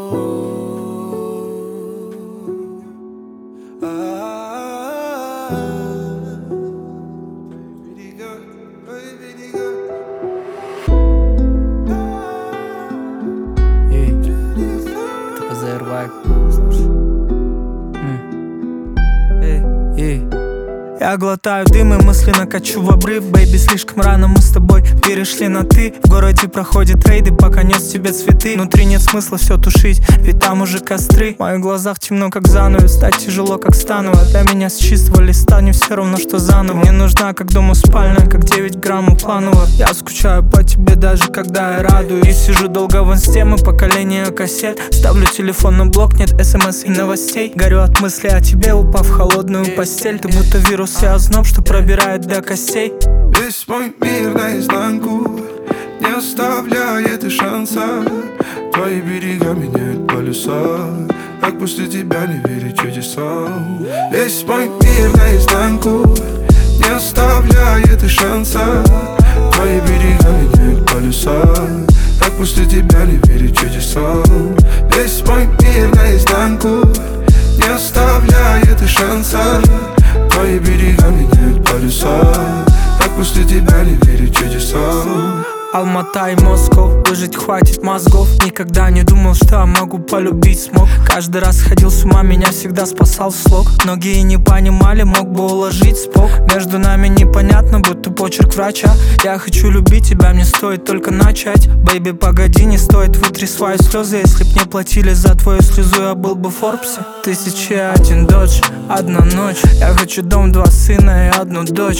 Я глотаю дым и мысленно качу в обрыв. Бэйби, слишком рано мы с тобой перешли на ты. В городе проходят рейды, пока нес тебе цветы. Внутри нет смысла все тушить, ведь там уже костры. В моих глазах темно, как занавес, так тяжело, как станово. Для меня с чистого листа не все равно, что заново. Мне нужна, как дома спальная, как 9 грамм у планового. Я скучаю по тебе, даже когда я радуюсь. И сижу долго в инсте, мы поколение кассет. Ставлю телефон на блок, нет смс и новостей. Горю от мысли о тебе, упав в холодную постель. Ты будто вирус и озноб, что пробирает до костей. Весь мой мир наизнанку не оставляет и шанса. Твои берега меняют полюса, как после тебя не верить чудесам. Весь мой мир наизнанку не оставляет и шанса. Твои берега меняют полюса, как после тебя не верить чудесам. Весь мой мир наизнанку не оставляет и шанса. Твои берега меняют полюса, как после тебя не верить чудесам. Алмата и Москва, выжить хватит мозгов. Никогда не думал, что я могу полюбить смог. Каждый раз сходил с ума, меня всегда спасал слог. Многие не понимали, мог бы уложить спок. Между нами непонятно, будто почерк врача. Я хочу любить тебя, мне стоит только начать. Бэйби, погоди, не стоит, вытри свои слезы. Если б мне платили за твою слезу, я был бы в Форбсе. 1001 додж, одна ночь. Я хочу дом, 2 сына и 1 дочь.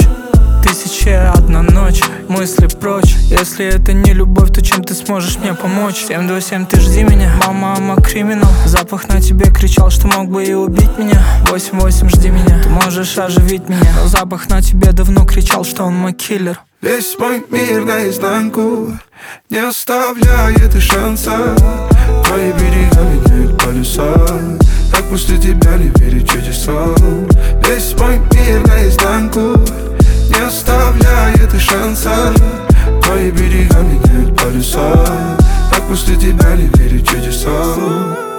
1001 ночь, мысли прочь. Если это не любовь, то чем ты сможешь мне помочь? 727, ты жди меня, мама криминал. Запах на тебе кричал, что мог бы и убить меня. 88, жди меня, ты можешь оживить меня. Но запах на тебе давно кричал, что он мой киллер. Весь мой мир наизнанку не оставляет и шанса. Твои берега меняют полюса, как после тебя не верить чудесам. Весь мой мир наизнанку не оставляет и шанса. Твои берега меняют полюса, как после тебя не верить чудесам.